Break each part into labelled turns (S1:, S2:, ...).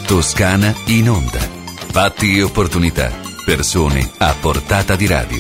S1: Toscana in onda. Fatti e opportunità. Persone a portata di radio.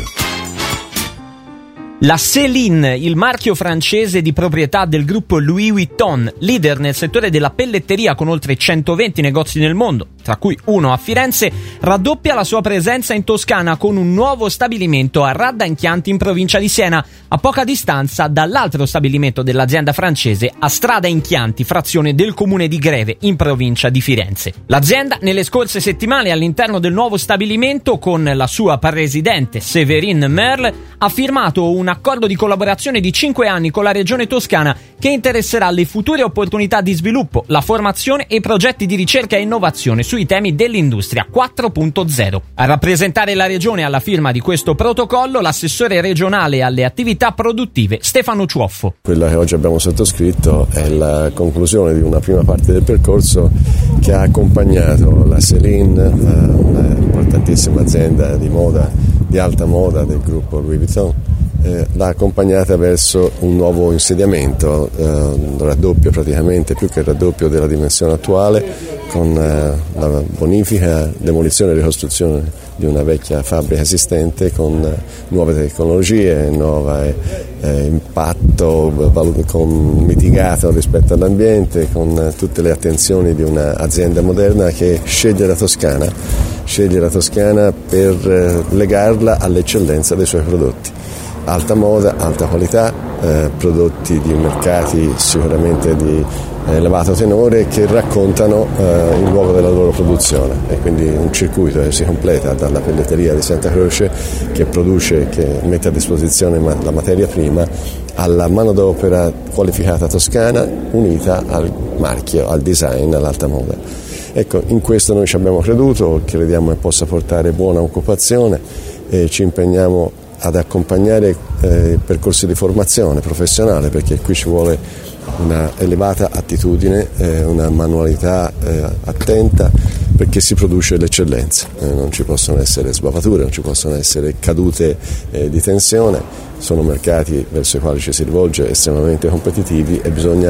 S2: La Céline, il marchio francese di proprietà del gruppo Louis Vuitton, leader nel settore della pelletteria con oltre 120 negozi nel mondo, tra cui uno a Firenze, raddoppia la sua presenza in Toscana con un nuovo stabilimento a Radda in Chianti in provincia di Siena, a poca distanza dall'altro stabilimento dell'azienda francese a Strada in Chianti, frazione del comune di Greve in provincia di Firenze. L'azienda nelle scorse settimane all'interno del nuovo stabilimento con la sua presidente Séverine Merle ha firmato un accordo di collaborazione di 5 anni con la regione toscana che interesserà le future opportunità di sviluppo, la formazione e i progetti di ricerca e innovazione sui temi dell'industria 4.0. A rappresentare la regione alla firma di questo protocollo l'assessore regionale alle attività produttive Stefano Ciuoffo.
S3: Quella che oggi abbiamo sottoscritto è la conclusione di una prima parte del percorso che ha accompagnato la Céline, un'importantissima azienda di moda, di alta moda del gruppo Louis Vuitton. L'ha accompagnata verso un nuovo insediamento, un raddoppio praticamente, più che il raddoppio della dimensione attuale, con la bonifica, demolizione e ricostruzione di una vecchia fabbrica esistente con nuove tecnologie, nuovo impatto mitigato rispetto all'ambiente, con tutte le attenzioni di un'azienda moderna che sceglie la Toscana per legarla all'eccellenza dei suoi prodotti. Alta moda, alta qualità, prodotti di mercati sicuramente di elevato tenore che raccontano il luogo della loro produzione, e quindi un circuito che si completa dalla pelletteria di Santa Croce che produce, che mette a disposizione la materia prima, alla manodopera qualificata toscana unita al marchio, al design, all'alta moda. Ecco, in questo noi ci abbiamo creduto, crediamo che possa portare buona occupazione e ci impegniamo ad accompagnare percorsi di formazione professionale, perché qui ci vuole una elevata attitudine, una manualità attenta, perché si produce l'eccellenza, non ci possono essere sbavature, non ci possono essere cadute di tensione, sono mercati verso i quali ci si rivolge estremamente competitivi e bisogna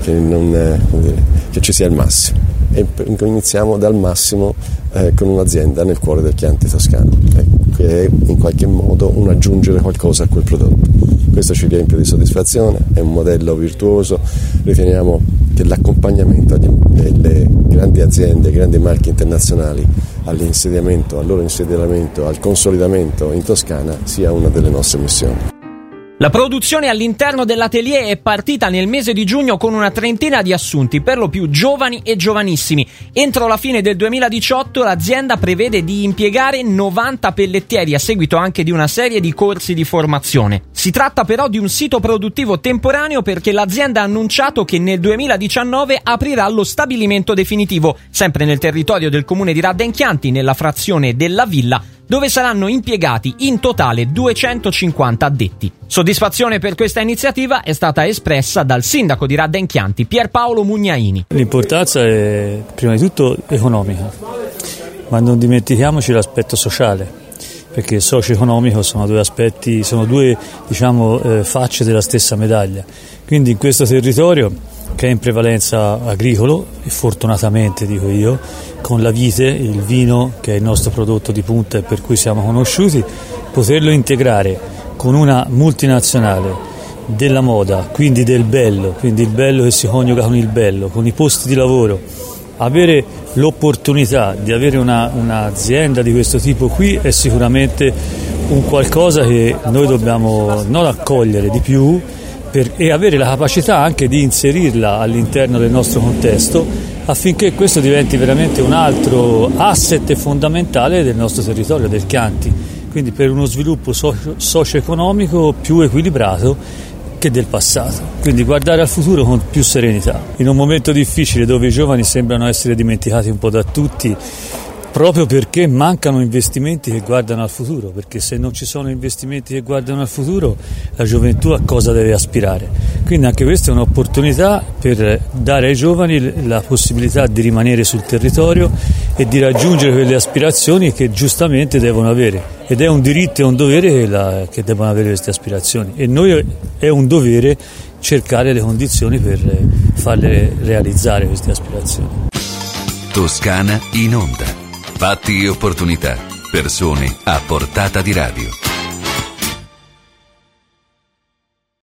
S3: che ci sia il massimo, e iniziamo dal massimo con un'azienda nel cuore del Chianti toscano, che è in qualche modo un aggiungere qualcosa a quel prodotto. Questo ci riempie di soddisfazione, è un modello virtuoso. Riteniamo che l'accompagnamento delle grandi aziende, grandi marchi internazionali al loro insediamento, al consolidamento in Toscana sia una delle nostre missioni.
S2: La produzione all'interno dell'atelier è partita nel mese di giugno con una trentina di assunti, per lo più giovani e giovanissimi. Entro la fine del 2018 l'azienda prevede di impiegare 90 pellettieri, a seguito anche di una serie di corsi di formazione. Si tratta però di un sito produttivo temporaneo, perché l'azienda ha annunciato che nel 2019 aprirà lo stabilimento definitivo, sempre nel territorio del comune di Radda in Chianti, nella frazione della Villa, dove saranno impiegati in totale 250 addetti. Soddisfazione per questa iniziativa è stata espressa dal sindaco di Radda in Chianti, Pierpaolo Mugnaini.
S4: L'importanza è prima di tutto economica, ma non dimentichiamoci l'aspetto sociale, perché il socio-economico sono due aspetti, sono due facce della stessa medaglia. Quindi in questo territorio, che è in prevalenza agricolo, e fortunatamente dico io, con la vite, il vino che è il nostro prodotto di punta e per cui siamo conosciuti, poterlo integrare con una multinazionale della moda, quindi del bello, quindi il bello che si coniuga con il bello, con i posti di lavoro, avere l'opportunità di avere un'azienda di questo tipo qui è sicuramente un qualcosa che noi dobbiamo non accogliere di più, e avere la capacità anche di inserirla all'interno del nostro contesto, affinché questo diventi veramente un altro asset fondamentale del nostro territorio, del Chianti, quindi per uno sviluppo socio-economico più equilibrato che del passato, quindi guardare al futuro con più serenità. In un momento difficile dove i giovani sembrano essere dimenticati un po' da tutti, proprio perché mancano investimenti che guardano al futuro, perché se non ci sono investimenti che guardano al futuro, la gioventù a cosa deve aspirare? Quindi anche questa è un'opportunità per dare ai giovani la possibilità di rimanere sul territorio e di raggiungere quelle aspirazioni che giustamente devono avere, ed è un diritto e un dovere che devono avere queste aspirazioni, e noi è un dovere cercare le condizioni per farle realizzare queste aspirazioni.
S1: Toscana in onda. Fatti e opportunità. Persone a portata di radio.